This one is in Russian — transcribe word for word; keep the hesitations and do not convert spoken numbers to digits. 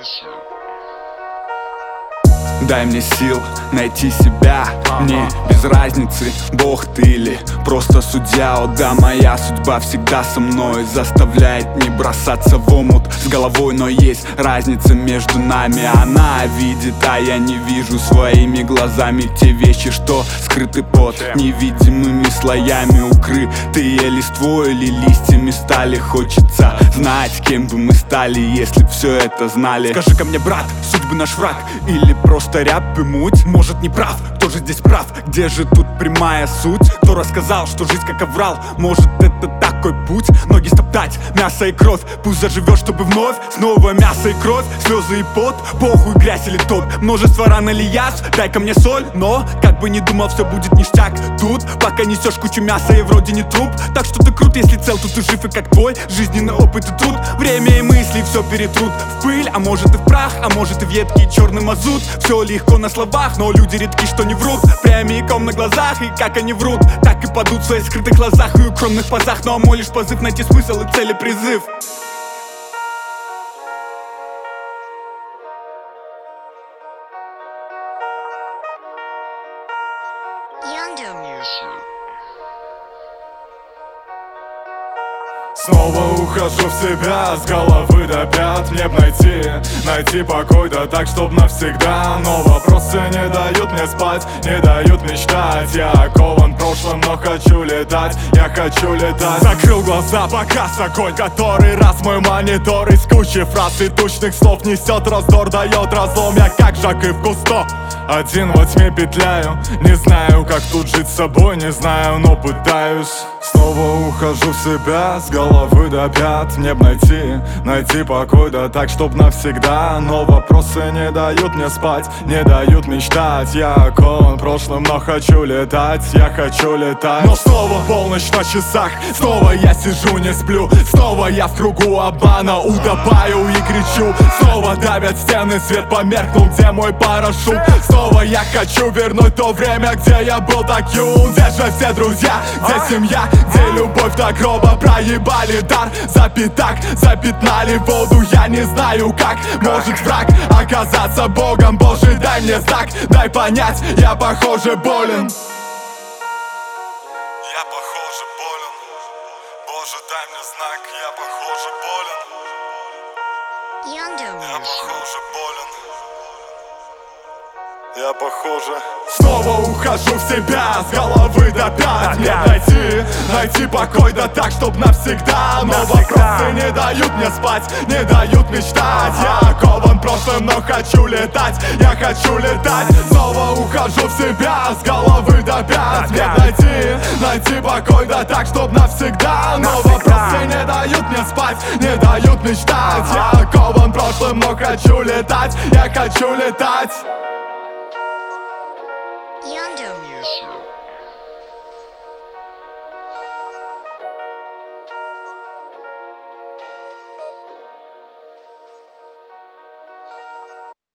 Дай мне сил найти себя, мне без разницы, Бог ты или просто судья. О да, моя судьба всегда со мной, заставляет не бросаться в омут с головой. Но есть разница между нами, она видит, а я не вижу своими глазами те вещи, что скрыты под невидимыми слоями, укрытые листвой или листьями стали. Хочется знать, кем бы мы стали, если б все это знали. Скажи-ка мне, брат, судьбы наш враг или просто ряб и муть? Может, не прав, кто же здесь прав? Где же тут прямая суть? Кто рассказал, что жизнь как оврал? Может, это такой путь? Ноги стоптать, мясо и кровь. Пусть заживешь, чтобы вновь снова мясо и кровь, слезы и пот, похуй, грязь или тот. Множество ран или язв, дай-ка мне соль. Но, как бы ни думал, все будет ништяк тут, пока несешь кучу мяса и вроде не труп. Так что ты крут, если цел, тут и жив, и как твой жизненный опыт и труд. Время и мысли все перетрут в пыль, а может и в прах, а может и в едкий черный мазут. Все легко на словах, но люди редки, что не врут прямиком на глазах. И как они врут, так и падут в своих скрытых глазах и укромных позах. Ну а мой лишь позыв найти смысл и цели призыв. Снова ухожу в себя с головы до пят. Мне б найти, найти покой, да так, чтоб навсегда. Но вопросы не дают мне спать, не дают мечтать. Я окован прошлым, но хочу летать, я хочу летать. Закрыл глаза, погас огонь, который раз мой монитор из кучи фраз и тучных слов несет раздор, дает разлом. Я как Жак и в Кусто, один во тьме петляю. Не знаю, как тут жить с собой, не знаю, но пытаюсь. Снова ухожу в себя с головы до пят. Мне б найти, найти покой, да так, чтоб навсегда. Но вопросы не дают мне спать, не дают мечтать. Я окован прошлым, но хочу летать, я хочу летать. Но снова полночь на часах, снова я сижу, не сплю. Снова я в кругу обмана утопаю и кричу. Снова давят стены, свет померкнул, где мой парашют? Снова я хочу вернуть то время, где я был так юн. Где же все друзья, где семья, где любовь до гроба? Проебали дар за пятак, запятнали воду, я не знаю как. Может враг оказаться богом, Боже, дай мне знак, дай понять, я похоже болен. Я похоже болен, Боже, дай мне знак, я похоже болен. Я похоже болен. Я похоже. Снова ухожу в себя с головы до пят. Мне найти, найти покой, да так, чтоб навсегда. Но вопросы не дают мне спать, не дают мечтать. Я окован прошлым, но хочу летать, я хочу летать. Снова ухожу в себя с головы до пят. Мне найти, найти покой, да так, чтоб навсегда. Но вопросы не дают мне спать, не дают мечтать. Я окован прошлым, но хочу летать, я хочу летать. Yonder Music.